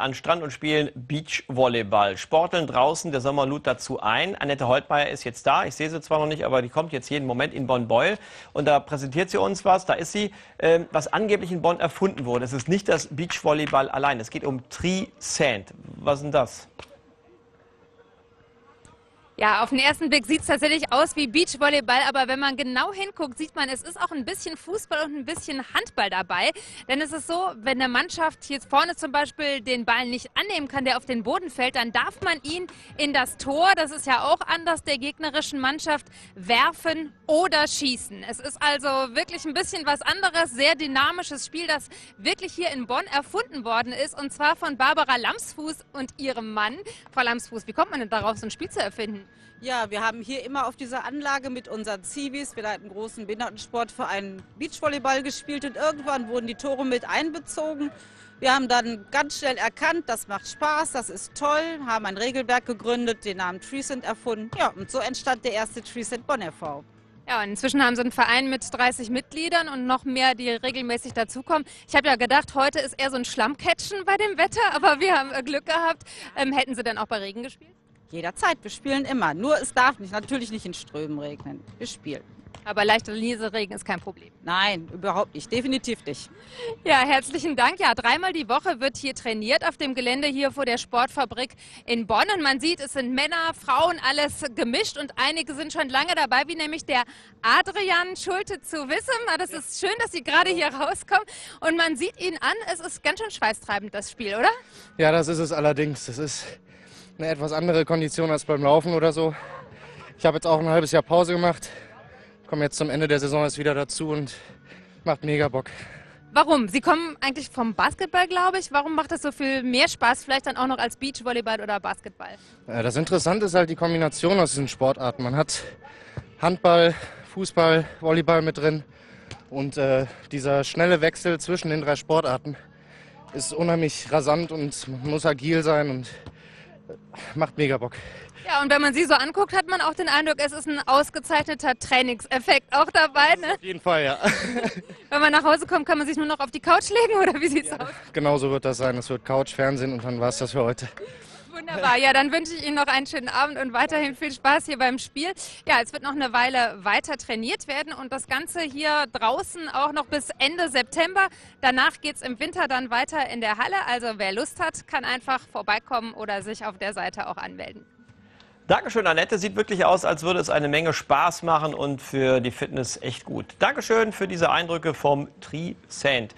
an den Strand und spielen Beachvolleyball. Sporteln draußen, der Sommer lud dazu ein. Annette Holtmeier ist jetzt da. Ich sehe sie zwar noch nicht, aber die kommt jetzt jeden Moment in Bonn-Beuel. Und da präsentiert sie uns was. Da ist sie, was angeblich in Bonn erfunden wurde. Es ist nicht das Beachvolleyball allein. Es geht um Tri-Sand. Was ist denn das? Ja, auf den ersten Blick sieht es tatsächlich aus wie Beachvolleyball, aber wenn man genau hinguckt, sieht man, es ist auch ein bisschen Fußball und ein bisschen Handball dabei. Denn es ist so, wenn eine Mannschaft hier vorne zum Beispiel den Ball nicht annehmen kann, der auf den Boden fällt, dann darf man ihn in das Tor, das ist ja auch anders der gegnerischen Mannschaft, werfen oder schießen. Es ist also wirklich ein bisschen was anderes, sehr dynamisches Spiel, das wirklich hier in Bonn erfunden worden ist, und zwar von Barbara Lamsfuß und ihrem Mann. Frau Lamsfuß, wie kommt man denn darauf, so ein Spiel zu erfinden? Ja, wir haben hier immer auf dieser Anlage mit unseren Zivis, wir leiten einen großen Behindertensportverein, Beachvolleyball gespielt, und irgendwann wurden die Tore mit einbezogen. Wir haben dann ganz schnell erkannt, das macht Spaß, das ist toll, haben ein Regelwerk gegründet, den Namen Tri-Sand erfunden. Ja, und so entstand der erste Tri-Sand Bonn e.V. Ja, und inzwischen haben sie einen Verein mit 30 Mitgliedern und noch mehr, die regelmäßig dazukommen. Ich habe ja gedacht, heute ist eher so ein Schlammcatchen bei dem Wetter, aber wir haben Glück gehabt. Hätten Sie denn auch bei Regen gespielt? Jederzeit, wir spielen immer. Nur es darf natürlich nicht in Strömen regnen. Wir spielen. Aber leichter Nieselregen ist kein Problem. Nein, überhaupt nicht. Definitiv nicht. Ja, herzlichen Dank. Ja, dreimal die Woche wird hier trainiert auf dem Gelände hier vor der Sportfabrik in Bonn. Und man sieht, es sind Männer, Frauen, alles gemischt. Und einige sind schon lange dabei, wie nämlich der Adrian Schulte zu Wissem. Das ist schön, dass Sie gerade hier rauskommen. Und man sieht Ihnen an, es ist ganz schön schweißtreibend, das Spiel, oder? Ja, das ist es allerdings. Das ist eine etwas andere Kondition als beim Laufen oder so. Ich habe jetzt auch ein halbes Jahr Pause gemacht. Komme jetzt zum Ende der Saison jetzt wieder dazu und macht mega Bock. Warum? Sie kommen eigentlich vom Basketball, glaube ich. Warum macht das so viel mehr Spaß, vielleicht dann auch noch als Beachvolleyball oder Basketball? Das Interessante ist halt die Kombination aus diesen Sportarten. Man hat Handball, Fußball, Volleyball mit drin. Und dieser schnelle Wechsel zwischen den drei Sportarten ist unheimlich rasant und man muss agil sein und macht mega Bock. Ja, und wenn man Sie so anguckt, hat man auch den Eindruck, es ist ein ausgezeichneter Trainingseffekt auch dabei, ne? Auf jeden Fall, ja. Wenn man nach Hause kommt, kann man sich nur noch auf die Couch legen, oder wie sieht's aus? Genau so wird das sein. Es wird Couch, Fernsehen und dann war es das für heute. Wunderbar. Ja, dann wünsche ich Ihnen noch einen schönen Abend und weiterhin viel Spaß hier beim Spiel. Ja, es wird noch eine Weile weiter trainiert werden und das Ganze hier draußen auch noch bis Ende September. Danach geht es im Winter dann weiter in der Halle. Also wer Lust hat, kann einfach vorbeikommen oder sich auf der Seite auch anmelden. Dankeschön, Annette. Sieht wirklich aus, als würde es eine Menge Spaß machen und für die Fitness echt gut. Dankeschön für diese Eindrücke vom Tri-Sand.